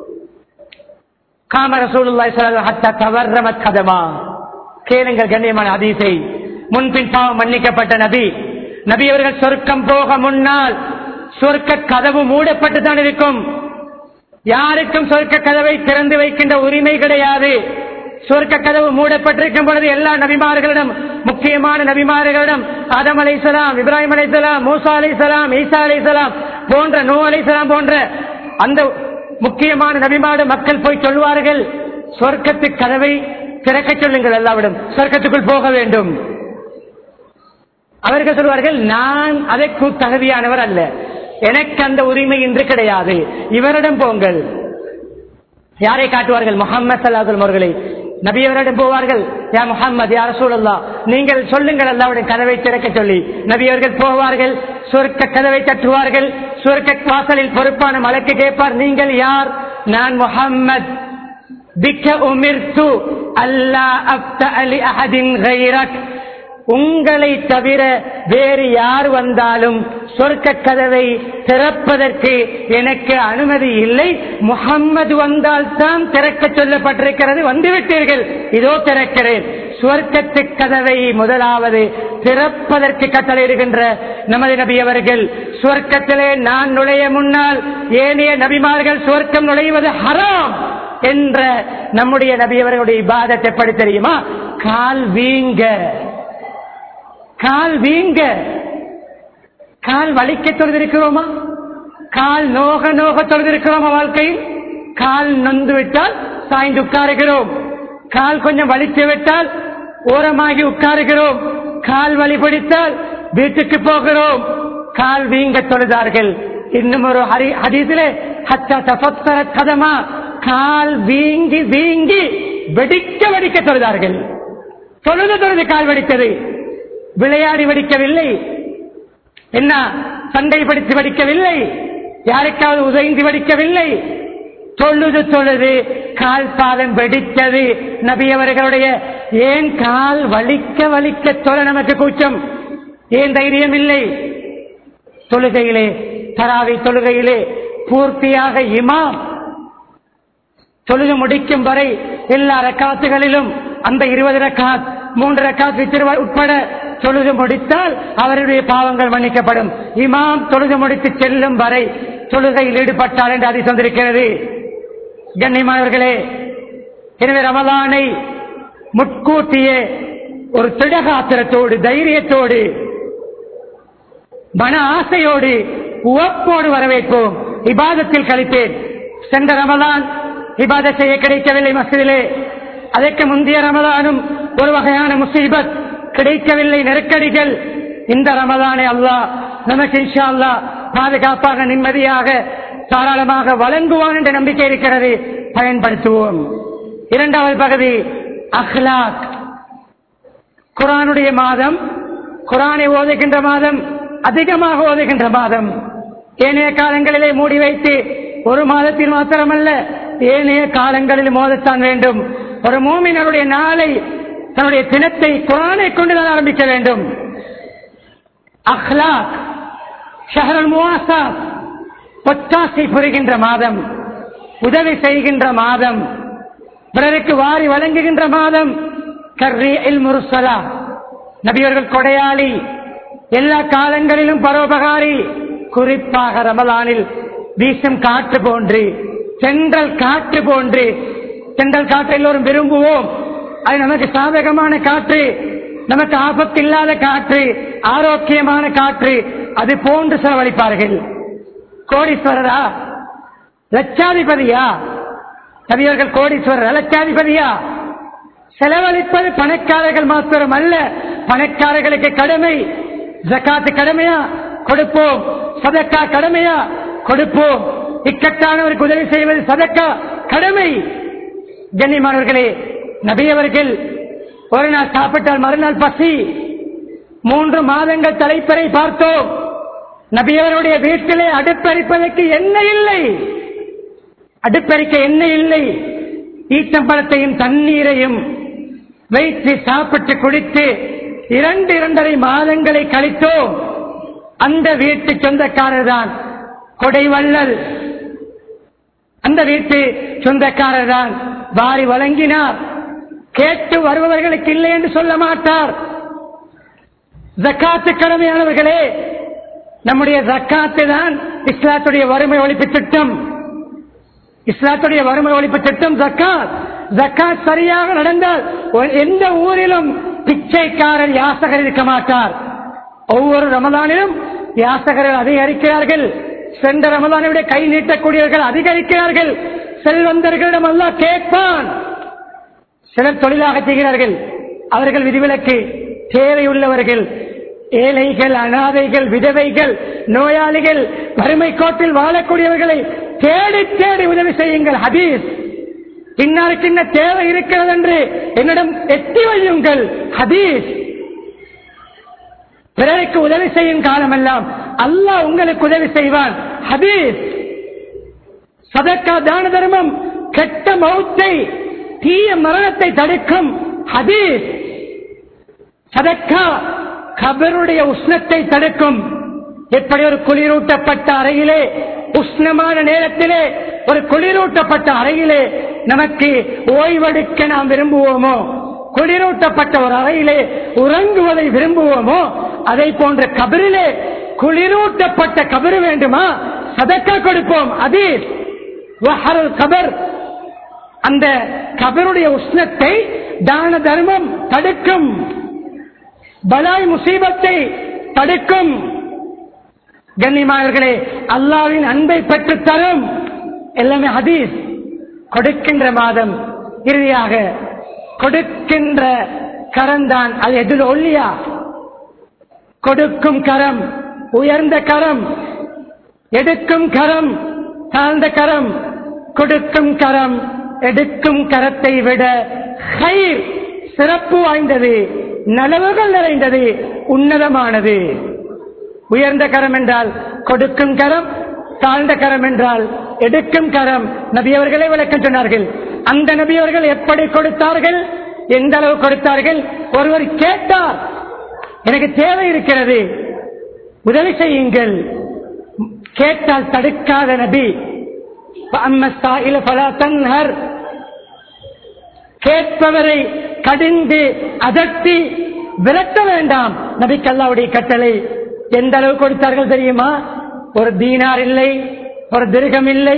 காம ரசூலுல்லாஹி ஸல்லல்லாஹு அலைஹி வஸல்லம் ஹத்தா தவர்ரமத் கதமா. கேளுங்கள் கண்ணியமான ஹதீஸை. முன்பின் பாவம் மன்னிக்கப்பட்ட நபி, நபி அவர்கள் சொர்க்கம் போக முன்னால் சொர்க்க கதவு மூடப்பட்டு தான் இருக்கும். யாருக்கும் சொர்க்க கதவை திறந்து வைக்கின்ற உரிமை கிடையாது. சொர்க்க கதவு மூடப்பட்டிருக்கும் பொழுது எல்லா நபிமார்களிடம், முக்கியமான நபிமார்களிடம், ஆதம் அலைஹிஸ்ஸலாம், இப்ராஹிம் அலைஹிஸ்ஸலாம், மூசா அலைஹிஸ்ஸலாம், ஈசா அலைஹிஸ்ஸலாம் போன்ற, நூஹ் அலைஹிஸ்ஸலாம் போன்ற அந்த முக்கியமான நபிமாடு மக்கள் போய் சொல்வார்கள், சொர்க்கத்து கதவை திறக்க சொல்லுங்கள், எல்லாவிடம் சொர்க்கத்துக்குள் போக வேண்டும். அவர்கள் சொல்வார்கள், நான் அதற்கு தகுதியானவர் அல்ல, எனக்கு அந்த உரிமை இன்று கிடையாது, இவரிடம் போங்கள். யாரை காட்டுவார்கள்? முஹம்மது ஸல்லல்லாஹு அலைஹி வஸல்லம் அவர்களை. நபியவரிடம் போவார்கள், யா முஹம்மது, யா ரசூலல்லாஹ், நீங்கள் சொல்லுங்கள் அல்லாஹ்வுடைய கதவை திறக்க சொல்லி. நபியவர்கள் போவார்கள், சொர்க்க கதவை தட்டுவார்கள். சொர்க்க வாசலில் பொறுப்பான மலக்கு கேட்பார், நீங்கள் யார்? நான் முஹம்மது, பிக்க உமிர்து அல்லா அஃப்தஅ லி அஹதின் கைரக், உங்களை தவிர வேறு யார் வந்தாலும் சொர்க்க கதவை திறப்பதற்கு எனக்கு அனுமதி இல்லை. முஹம்மது வந்தால் தான் திறக்க சொல்லப்பட்டிருக்கிறது, வந்துவிட்டீர்கள், இதோ திறக்கிறேன். சொர்க்கத்து கதவை முதலாவது திறப்பதற்கு கட்டளையிடுகின்ற நமது நபி அவர்கள் சுவர்க்கத்திலே நான் நுழைய முன்னால் ஏனைய நபிமார்கள் சுவர்க்கம் நுழைவது ஹராம் என்ற நம்முடைய நபி அவர்களுடைய இபாதத் எப்படி தெரியுமா? கால் வீங்க, கால் வீங்க, கால் வலிக்க தொழுதிருக்கிறோமா? கால் நோக நோக தொழுதிருக்கிறோமா? வாழ்க்கையில் கால் நொந்து விட்டால் சாய்ந்து உட்காருகிறோம், கால் கொஞ்சம் வலித்து விட்டால் ஓரமாகி உட்காருகிறோம், கால் வலி பிடித்தால் வீட்டுக்கு போகிறோம். கால் வீங்க தொழுதார்கள். இன்னும் ஒரு ஹதீஸிலே ஹத்தா தஃபத்தரத் கதமா, கால் வீங்கி வீங்கி வெடிக்க வெடிக்க தொழுதார்கள். தொழுது தொழுது கால் வெடித்தது. விளையாடி வெடிக்கவில்லை, என்ன சண்டை படித்து வெடிக்கவில்லை, யாருக்காவது உதைந்து வெடிக்கவில்லை. தொழுது தொழுது கால் பாதம் வெடித்தது. நபி அவர்களுடைய ஏன் கால் வலிக்க வலிக்க தொழ நமக்கு கூச்சம், ஏன் தைரியம் இல்லை? தொழுகையிலே, தராவி தொழுகையிலே பூர்த்தியாக இமாம் தொழுது முடிக்கும் வரை எல்லா ரக்காத்துகளிலும் அந்த 20 ரக்காத் 3 ரக்காத் வித்திர் உட்பட தொழுது முடித்தால் அவருடைய பாவங்கள் மன்னிக்கப்படும். இமாம் தொழுது முடித்து செல்லும் வரை தொழுகையில் ஈடுபட்டால் என்று அதை சொந்திருக்கிறது. கண்ணியமானவர்களே, எனவே ரமலானை முட்கூட்டியே ஒரு திடகாத்திரத்தோடு, தைரியத்தோடு, மன ஆசையோடு, உவப்போடு வரவேற்போம். இபாதத்தில் கழித்தேன். சென்ற ரமலான் இபாதத் செய்ய கிடைக்கவில்லை மஸ்ஜிதிலே. அதற்கு முந்தைய ரமலானும் ஒரு வகையான முசீபத், கிடைக்கவில்லை, நெருக்கடிகள். இந்த ரமலானை அல்லாஹ் நமக்கு இன்ஷா அல்லாஹ் பாதுகாப்பாக நிம்மதியாக தாராளமாக வழங்குவான் என்ற நம்பிக்கை இருக்கிறது. பயன்படுத்துவோம். இரண்டாவது பகுதி அஹ்லாக். குர்ஆனுடைய மாதம், குர்ஆனை ஓதுகின்ற மாதம், அதிகமாக ஓதுகின்ற மாதம். ஏனைய காலங்களிலே மூடி வைத்து ஒரு மாதத்தில் மாத்திரமல்ல, ஏனைய காலங்களில் மோதத்தான் வேண்டும். ஒரு மூமினருடைய நாளை, தன்னுடைய தினத்தை குர்ஆனை கொண்டுதான் ஆரம்பிக்க வேண்டும். அஹ்லாக், ஷஹ்ருல் முவாசாத், ஒத்தாசை புரிகின்ற மாதம், உதவி செய்கின்ற மாதம், பிறருக்கு வாரி வழங்குகின்ற மாதம். கர்ரீஇல் முர்சலா, நபியர்கள் கொடையாளி, எல்லா காலங்களிலும் பரோபகாரி. குறிப்பாக ரமலானில் வீசும் காற்று போன்று, தென்றல் காற்று போன்று. தென்றல் காற்று எல்லோரும் விரும்புவோம். அது நமக்கு சாதகமான காற்று, நமக்கு ஆபத்து இல்லாத காற்று, ஆரோக்கியமான காற்று. அது போன்று செலவழிப்பார்கள். கோடீஸ்வரரா, லட்சாதிபதியா? நபியர்கள் கோடீஸ்வரர், லட்சாதிபதியா? செலவழிப்பது பணக்காரர்கள் மாத்திரம் அல்ல, பணக்காரர்களுக்கு கடமை. ஜகாத்து கடமையா? கொடுப்போம். சதக்கா கடமையா? கொடுப்போம். இக்கட்டானவருக்கு உதவி செய்வது சதக்கா கடமை. கண்ணியமானவர்களே, நபியவர்கள் ஒரு நாள் சாப்பிட்டால் மறுநாள் பசி. 3 மாதங்கள் தலைப்பறை பார்த்தோம். நபியவருடைய வீட்டிலே அடுப்பெரிப்பதற்கு எண்ணெய் இல்லை, அடுப்பெரிக்க எண்ணெய் இல்லை. ஈச்சம்பழத்தையும் தண்ணீரையும் வைத்து சாப்பிட்டு குடித்து 2-2.5 மாதங்களை கழித்தோம். அந்த வீட்டு சொந்தக்காரர் தான் கொடைவள்ளல். அந்த வீட்டு சொந்தக்காரர் தான் வாரி வழங்கினார். கேட்டு வருபவர்களுக்கு இல்லை என்று சொல்ல மாட்டார். ஜக்காத்து கடமையானவர்களே, நம்முடைய ஜக்காத்து தான் இஸ்லாத்துடைய வறுமை ஒழிப்பு திட்டம். இஸ்லாத்துடைய வறுமை ஒழிப்பு திட்டம் ஜக்காத். ஜக்காத் சரியாக நடந்தால் எந்த ஊரிலும் பிச்சைக்காரர் யாசகர் இருக்க மாட்டார். ஒவ்வொரு ரமலானிலும் யாசகர்கள் அதிகரிக்கிறார்கள். சென்ற ரமலானை விட கை நீட்டக்கூடியவர்கள் அதிகரிக்கிறார்கள். செல்வந்தர்களிடம் அல்லாஹ் கேட்பான். சிலர் தொழிலாக செய்கிறார்கள், அவர்கள் விதிவிலக்கு. தேவையுள்ளவர்கள், ஏழைகள், அனாதைகள், விதவைகள், நோயாளிகள், வறுமை கோட்டில் வாழக்கூடியவர்களை தேடி தேடி உதவி செய்யுங்கள். ஹதீஸ். இன்னாருக்கு என்ன தேவை இருக்கிறது என்று என்னிடம் எட்டி வையுங்கள். ஹதீஸ். பிறருக்கு உதவி செய்யும் காலமெல்லாம் அல்லாஹ் உங்களுக்கு உதவி செய்வான். ஹதீஸ். சதக்கா, தான தர்மம் கெட்ட மௌத்தை, தீய மரணத்தை தடுக்கும். ஹதீஸ். சதக்கா கபருடைய உஷ்ணத்தை தடுக்கும். எப்படி ஒரு குளிரூட்டப்பட்ட அறையிலே, உஷ்ணமான நேரத்திலே ஒரு குளிரூட்டப்பட்ட அறையிலே நமக்கு ஓய்வெடுக்க நாம் விரும்புவோமோ, குளிரூட்டப்பட்ட ஒரு அறையிலே உறங்குவதை விரும்புவோமோ அதை போன்ற கபரிலே குளிரூட்டப்பட்ட கபரு வேண்டுமா, சதக்கா கொடுப்போம். அது கபர், அந்த கபருடைய உஷ்ணத்தை தான தர்மம் தடுக்கும், பலாய் முசீபத்தை தடுக்கும். கண்ணியமானவர்களே, அல்லாஹ்வின் அன்பை பெற்று தரும். எல்லாமே ஹதீஸ். கொடுக்கின்ற மாதம் இறுதியாக கொடுக்கின்ற கரம்தான் அது. எதில் ஒல்லியா கொடுக்கும் கரம், உயர்ந்த கரம், எடுக்கும் கரம், தாழ்ந்த கரம். கொடுக்கும் கரம் எடுக்கும் கரத்தை விட ஹைர், சிறப்பு வாய்ந்தது, நலவுகள் நிறைந்தது, உன்னதமானது. உயர்ந்த கரம் என்றால் கொடுக்கும் கரம், தாழ்ந்த கரம் என்றால் எடுக்கும் கரம். நபியவர்களே விளக்கம் சொன்னார்கள். அந்த நபியவர்கள் எப்படி கொடுத்தார்கள், எந்த அளவு கொடுத்தார்கள்? ஒருவர் கேட்டார், எனக்கு தேவை இருக்கிறது, உதவி செய்யுங்கள். கேட்டால் தடுக்காத நபி. கேட்பவரை கடிந்து அதட்டி விரட்ட வேண்டாம். நபிக்கு அல்லாஹ்வுடைய கட்டளை. எந்த அளவு கொடுத்தார்கள் தெரியுமா? ஒரு தீனார் இல்லை, ஒரு திர்கம் இல்லை,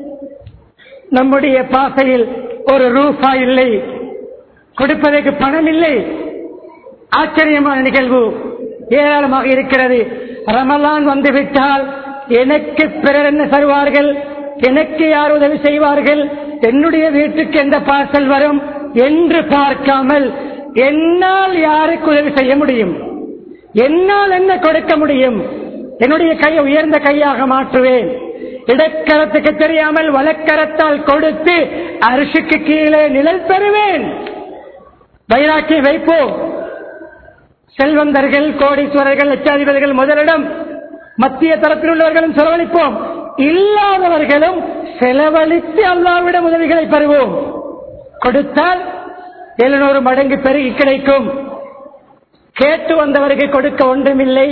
நம்முடைய பாசையில் ஒரு ரூபா இல்லை, கொடுப்பதற்கு பணம் இல்லை. ஆச்சரியமான நிகழ்வு ஏராளமாக இருக்கிறது. ரமலான் வந்துவிட்டால் எனக்கு பிறர் என்ன தருவார்கள், எனக்கு யார் உதவி செய்வார்கள், என்னுடைய வீட்டுக்கு எந்த பார்சல் வரும் என்று பார்க்காமல் என்னால் யாருக்கு உதவி செய்ய முடியும், என்னால் என்ன கொடுக்க முடியும், என்னுடைய கையை உயர்ந்த கையாக மாற்றுவேன். இடக்கரத்துக்கு தெரியாமல் வலக்கரத்தால் கொடுத்து அரிசிக்கு கீழே நிழல் பெறுவேன். வைராக்கியம் வைப்போம். செல்வந்தர்கள், கோடீஸ்வரர்கள், லட்சாதிபதிகள் முதலிடம், மத்திய தரத்தில் உள்ளவர்களும் செலவழிப்போம். இல்லாதவர்களும் செலவழித்து அல்லாஹ்விடம் உதவிகளை பெறுவோம். கொடுத்தால் 700 மடங்கு பெருகி கிடைக்கும். கேட்டு வந்தவருக்கு கொடுக்க ஒன்றுமில்லை.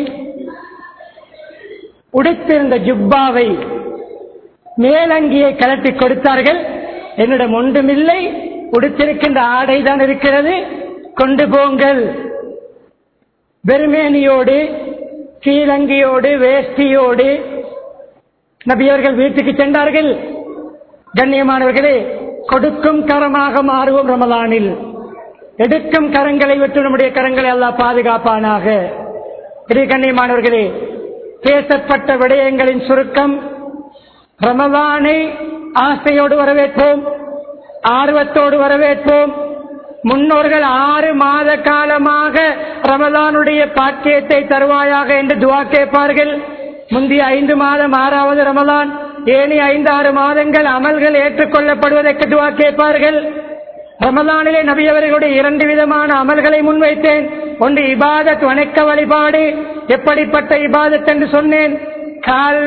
உடுத்திருந்த ஜுப்பாவை, மேலங்கியை கலட்டி கொடுத்தார்கள். என்னிடம் ஒன்றுமில்லை, உடுத்திருக்கின்ற ஆடை தான் இருக்கிறது, கொண்டு போங்கள். பெருமேனியோடு, கீழங்கியோடு, வேஷ்டியோடு நபியவர்கள் வீட்டுக்கு சென்றார்கள். கண்ணியமானவர்களே, கொடுக்கும் கரமாக மாறுவோம் ரமலானில். எடுக்கும் கரங்களை விட்டு நம்முடைய கரங்களை அல்லாஹ் பாதுகாப்பானாக. கண்ணியமானவர்களே, பேசப்பட்ட விடயங்களின் சுருக்கம். ரமலானை ஆசையோடு வரவேற்போம், ஆர்வத்தோடு வரவேற்போம். முன்னோர்கள் 6 மாத காலமாக ரமலானுடைய பாக்கியத்தை தருவாயாக என்று துஆ கேட்பார்கள். முந்தைய 5 மாதம் 6வது ரமலான், ஏனைய 5-6 மாதங்கள் அமல்கள் ஏற்றுக்கொள்ளப்படுவதற்கு துஆ கேட்பார்கள். ரமலானிலே நபியவர்களுடைய 2 விதமான அமல்களை முன்வைத்தேன். ஒன்று இபாதத், வணக்க வழிபாடு. எப்படிப்பட்ட இபாதத் என்று சொன்னேன்? கால்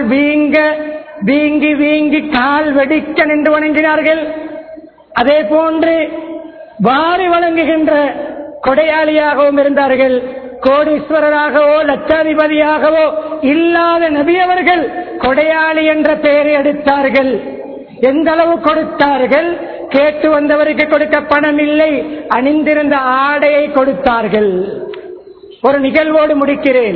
வீங்கி வீங்கி கால் வெடிக்க நின்று வணங்கினார்கள். அதே போன்று வாரி வழங்குகின்ற கொடையாளியாகவும் இருந்தார்கள். கோடீஸ்வரராகவோ லட்சாதிபதியாகவோ இல்லாத நபியவர்கள் கொடையாளி என்ற பெயரை எடுத்தார்கள். எந்த அளவு கொடுத்தார்கள்? கேட்டு வந்தவருக்கு கொடுக்க பணம் இல்லை, அணிந்திருந்த ஆடையை கொடுத்தார்கள். ஒரு நிகழ்வோடு முடிக்கிறேன்.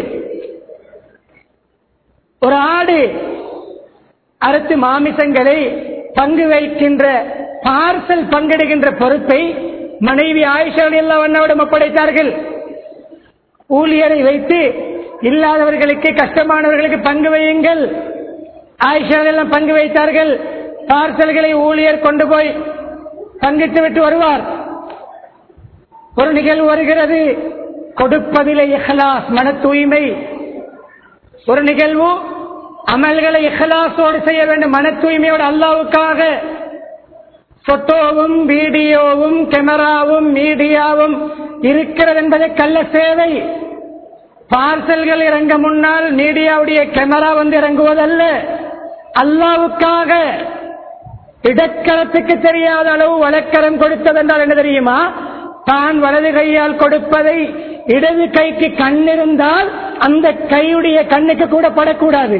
ஒரு ஆடு அறுத்து மாமிசங்களை பங்கு வைக்கின்ற, பார்சல் பங்கிடுகின்ற பொறுப்பை மனைவி ஆயிஷா ரலியல்லாஹு ஒப்படைத்தார்கள். ஊழியரை வைத்து இல்லாதவர்களுக்கு, கஷ்டமானவர்களுக்கு பங்கு வையுங்கள். ஆயிஷா எல்லாம் பங்கு வைத்தார்கள். பார்சல்களை ஊழியர் கொண்டு போய் பங்கிட்டு விட்டு வருவார். ஒரு நிகழ்வு வருகிறது, கொடுப்பதிலே இஹ்லாஸ், மன தூய்மை. ஒரு நிகழ்வு, அமல்களை இஹ்லாஸோடு செய்ய வேண்டும், மன தூய்மையோடு, அல்லாஹ்வுக்காக. போட்டோவும் வீடியோவும் கேமராவும் மீடியாவும் இருக்கிறது என்பதை கள்ள சேவை. பார்சல்கள் இறங்க முன்னால் மீடியாவுடைய கேமரா வந்து இறங்குவதல்ல, அல்லாஹ்வுக்காக. இடக்கரத்துக்கு தெரியாத அளவு வலக்கரம் கொடுத்ததென்றால் என்ன தெரியுமா? தான் வலது கையால் கொடுப்பதை இடது கைக்கு கண்ணிருந்தால் அந்த கையுடைய கண்ணுக்கு கூட படக்கூடாது.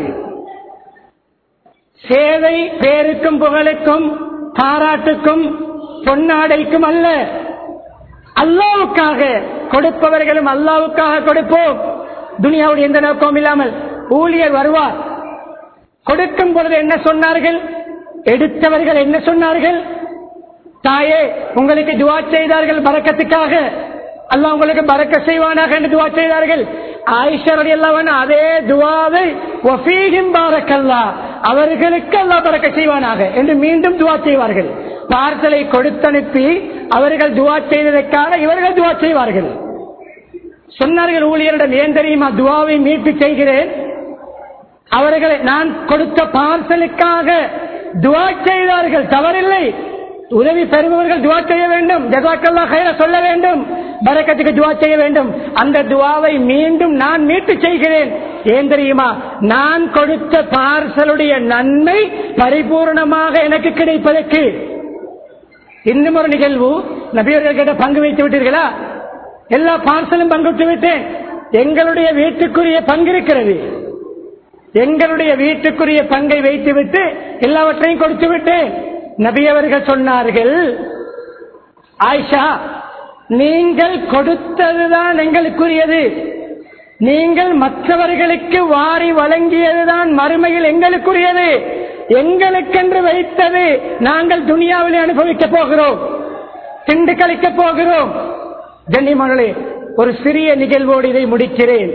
சேவை பேருக்கும் புகழுக்கும் பாராட்டுக்கும் பொன்னாடைக்கும் அல்ல. அல்லாவுக்காக கொடுப்பவர்களும் அல்லாவுக்காக கொடுப்போம். துனியாவுடைய எந்த நோக்கமும் இல்லாமல். ஊழியர் வருவார், கொடுக்கும் பொழுது என்ன சொன்னார்கள்? எடுத்தவர்கள் என்ன சொன்னார்கள்? தாயே, உங்களுக்கு துஆ செய்தார்கள் பரக்கத்துக்காக, அல்லாஹ் உங்களுக்கு பரக்க செய்வானாக என்று துஆ செய்தார்கள். ஆயிஷா ரலியல்லாஹு அன்ஹா அதே துஆவை வஃபீஹிம் பாரக்கல்லாஹ், அவர்களுக்கு அல்லாஹ் பரக்க செய்வானாக என்று மீண்டும் துஆ செய்வார்கள். பார்சலை கொடுத்தனுப்பி அவர்கள் துஆ செய்ததற்காக இவர்கள் துஆ செய்வார்கள். சொன்னார்கள் ஊழியரிடம், ஏன் தெரியுமா துஆவை மீட்டு செய்கிறேன்? அவர்களை நான் கொடுத்த பார்சலுக்காக துஆ செய்தார்கள், தவறில்லை. உதவி பெறுபவர்கள் துஆ செய்ய வேண்டும், ஜஸாக்கல்லாஹ் கைர சொல்ல வேண்டும், பரக்கத்துக்கு துஆ செய்ய வேண்டும். அந்த துஆவை மீண்டும் நான் மீட்டு செய்கிறேன். ஏன் தெரியுமா? நான் கொடுத்த பார்சலுடைய நன்மை பரிபூர்ணமாக எனக்கு கிடைப்பதற்கு. இன்னும் ஒரு நிகழ்வு, நபியர்கள் கிட்ட பங்கு வைத்து விட்டீர்களா? எல்லா பார்சலும் பங்குட்டு விட்டேன். எங்களுடைய வீட்டுக்குரிய பங்கு இருக்கிறது, எங்களுடைய வீட்டுக்குரிய பங்கை வைத்துவிட்டு எல்லாவற்றையும் கொடுத்து விட்டேன். நபி அவர்கள் சொன்னார்கள், ஆயிஷா, நீங்கள் கொடுத்ததுதான் எங்களுக்குரியது, நீங்கள் மற்றவர்களுக்கு வாரி வழங்கியதுதான் மறுமையில் எங்களுக்குரியது, எங்களுக்கென்று வைத்தது நாங்கள் துனியாவிலே அனுபவிக்க போகிறோம், திண்டு கழிக்க போகிறோம். கண்ணியமானவர்களே, ஒரு சிறிய நிகழ்வோடு இதை முடிக்கிறேன்.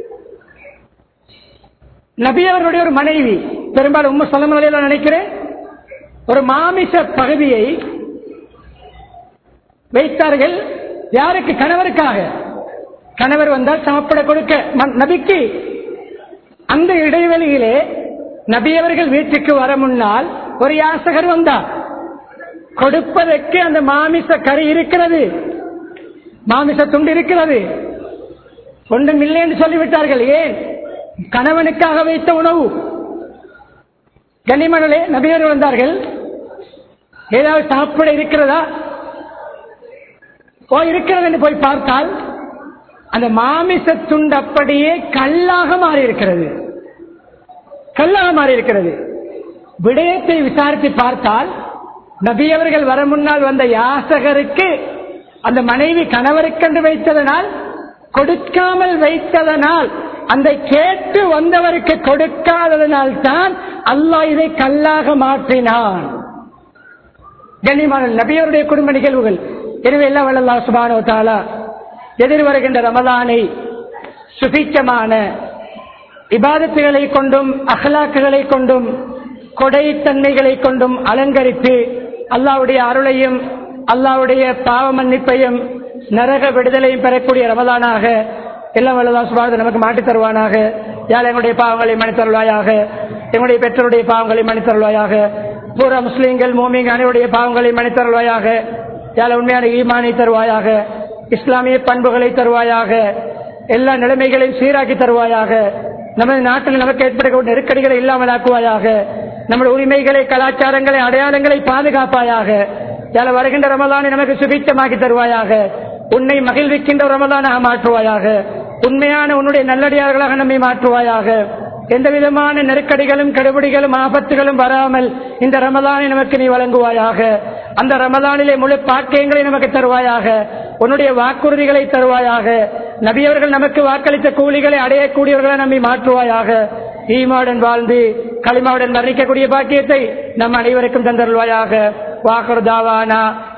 நபி அவர்களுடைய ஒரு மனைவி, பெரும்பாலும் உம்மு சலமா ரலியல்லாஹு அன்ஹா நினைக்கிறேன், ஒரு மாமிச பகுதியை வைத்தார்கள். யாருக்கு? கணவருக்காக. கணவர் வந்தால் சாப்பிட கொடுக்க நபிக்கு. அந்த இடைவெளியிலே நபி அவர்கள் வீட்டுக்கு வர முன்னால் ஒரு யாசகர் வந்தார். கொடுப்பதற்கு அந்த மாமிச கறி இருக்கிறது, மாமிச துண்டு இருக்கிறது, ஒன்றும் இல்லை என்று சொல்லிவிட்டார்கள். ஏன்? கணவனுக்காக வைத்த உணவு. கண்ணியமானவர்களே, நபியர்கள் வந்தார்கள், ஏதாவது சாப்பிட இருக்கிறதா? இருக்கிறது என்று போய் பார்த்தால் அந்த மாமிச துண்டு அப்படியே கல்லாக மாறி இருக்கிறது, கல்லாக மாறி இருக்கிறது. விடயத்தை விசாரித்து பார்த்தால் நபி அவர்கள் வர முன்னால் வந்த யாசகருக்கு அந்த மனைவி கணவருக்கென்று வைத்ததனால், கொடுக்காமல் வைத்ததனால், அந்த கேட்டு வந்தவருக்கு கொடுக்காததனால் தான் அல்லாஹ் இதை கல்லாக மாற்றினான். கண்ணியமான நபியருடைய குடும்ப நிகழ்வுகள். எனவே எல்லாம் அல்லாஹ் சுப்ஹானஹு வ தஆலா எதிர் வருகின்ற ரமலானை சுபிச்சமான இபாதத்துகளை கொண்டும் அஹ்லாக்குகளை கொண்டும் கொடைத்தன்மைகளை கொண்டும் அலங்கரித்து அல்லாஹ்வுடைய அருளையும் அல்லாஹ்வுடைய பாவ மன்னிப்பையும் நரக விடுதலையும் பெறக்கூடிய ரமலானாக எல்லாம் அல்லாஹ் சுப்ஹானஹு வ தஆலா நமக்கு மாற்றி தருவானாக. யாழ் எங்களுடைய பாவங்களை மன்னித்தருள்வாயாக, எங்களுடைய பெற்றோருடைய பாவங்களை மன்னித்தருள்வாயாக, பூரா முஸ்லீம்கள் மூமின்கள் அனைவருடைய பாவங்களை மன்னித்தருள்வாயாக. யாழ் உண்மையான ஈமானை தருவாயாக, இஸ்லாமிய பண்புகளை தருவாயாக, எல்லா நிலைமைகளையும் சீராக்கி தருவாயாக. நமது நாட்டில் நமக்கு ஏற்படக்கூடிய நெருக்கடிகளை இல்லாமல் ஆக்குவாயாக. நம்முடைய உரிமைகளை, கலாச்சாரங்களை, அடையாளங்களை பாதுகாப்பாயாக. யாழ் வருகின்ற ரமலானை நமக்கு சுபிச்சமாக்கி தருவாயாக. உன்னை மகிழ்விக்கின்ற ரமலானாக மாற்றுவாயாக. உண்மையான உன்னுடைய நல்லடியார்களாக நம்மை மாற்றுவாயாக. எந்த விதமான நெருக்கடிகளும் கெடுபிடிகளும் ஆபத்துகளும் வராமல் இந்த ரமலானை நமக்கு நீ வழங்குவாயாக. அந்த ரமலானிலே முழு பாக்கியங்களை நமக்கு தருவாயாக. உன்னுடைய வாக்குறுதிகளை தருவாயாக. நபியவர்கள் நமக்கு வாக்களித்த கூலிகளை அடையக்கூடியவர்களை நம்மை மாற்றுவாயாக. ஈமாவுடன் வாழ்ந்து களிமாவுடன் வர்ணிக்கக்கூடிய பாக்கியத்தை நம் அனைவருக்கும் தந்தருள்வாயாக. வாக்குறு தாவானா